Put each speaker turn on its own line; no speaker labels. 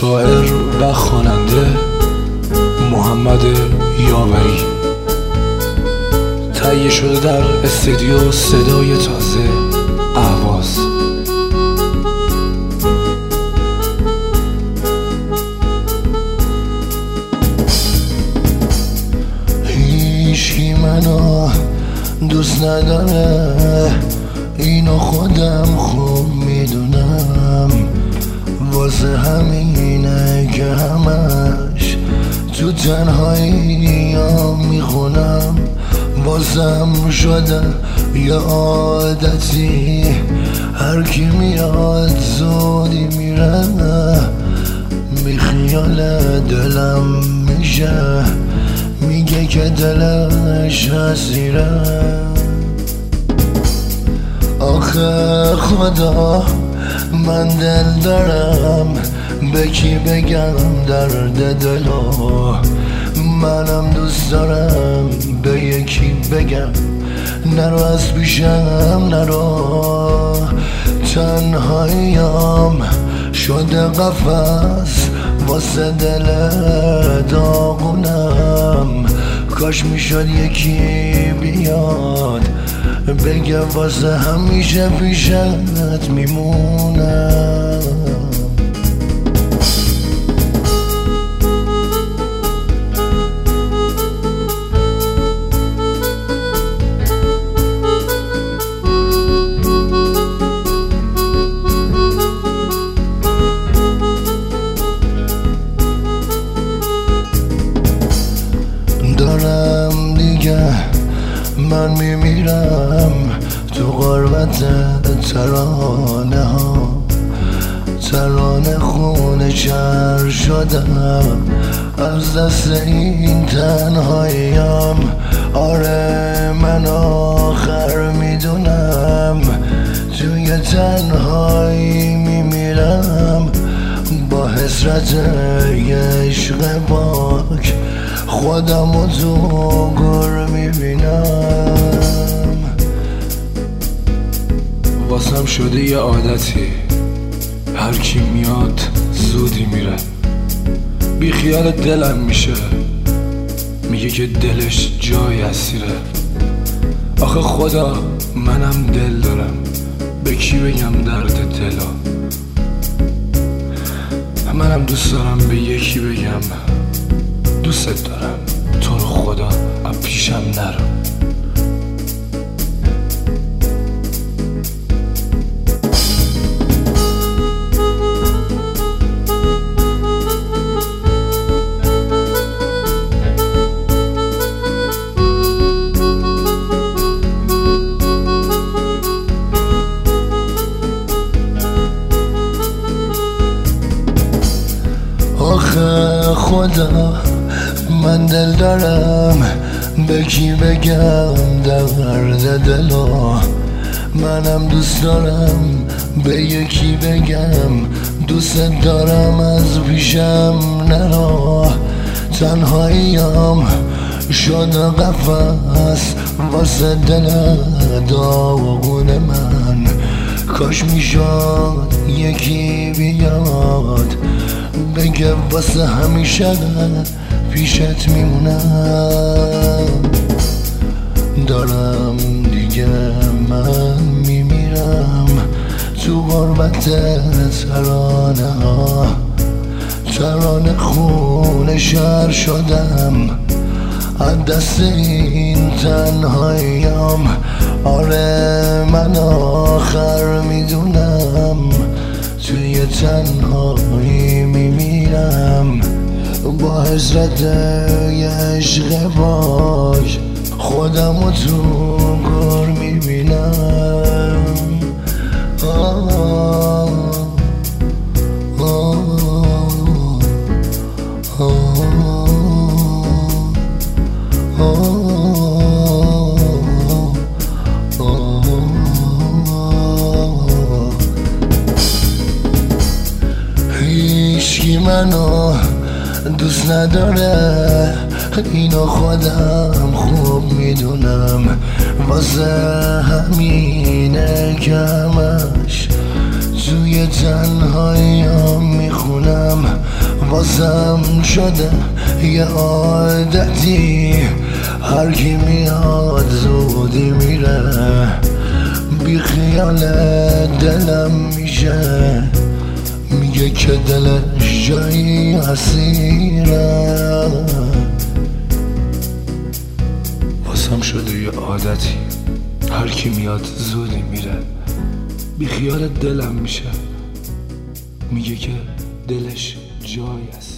شاعر و خواننده محمد یاوری، تهیه شده در استودیو صدای تازه اهواز.
هیچکی منو دوست نداره، اینو خودم خوب میدونم، واسه همینه که همش تو تنهایی میخونم. بازم شده یه عادتی، هر کی میاد زودی میره، بی خیال دلم میشه، میگه که دلش اسیره. آخه خدا من دل دارم، به کی بگم درد دلو؟ منم دوست دارم به یکی بگم نرو از پیشم نرو. تنهاییم شده قفس واسه دل داغونم، کاش میشد یکی بیاد بگه واسه همیشه پیشت میمونم. دارم دیگه من میمیرم تو غربت ترانه ها، ترانه خونه شهر شدم از دست این تنهاییم. آره من آخر میدونم توی تنهایی میمیرم، با حسرت یه عشق پاک خودمو تو گر میبینم.
واسم شده یه عادتی، هر کی میاد زودی میره، بی خیال دلم میشه، میگه که دلش جای اسیره. آخه خدا منم دل دارم، به کی بگم درد دلا؟ منم دوست دارم به یکی بگم دوست دارم، تو رو خدا از پیشم نرو.
آخه خدا من دل دارم، به کی بگم درد دلو؟ منم دوست دارم به یکی بگم دوست دارم، از پیشم نرو. تنهاییم شده قفس واسه دل داغون من، کاش میشد یکی بیاد بگه واسه همیشه پیشت میمونم. دارم دیگه من میمیرم تو غربت ترانه ها، ترانه خونه شهر شدم از دست این تنهاییم. آره من آخر میدونم توی تنهایی میمیرم، با حسرت یه عشق پاک خودمو تو گر میبینم. هیچکی منو دوست نداره، اینو خودم خوب میدونم، واسه همینه که همش توی تنهاییم میخونم. واسم شده یه عادتی، هر کی میاد زودی میره، بی خیال دلم میشه، میگه که دلش جایی اسیره.
واسم شده یه عادتی، هر کی میاد زودی میره، بی خیال دلم میشه، میگه که دلش جای است.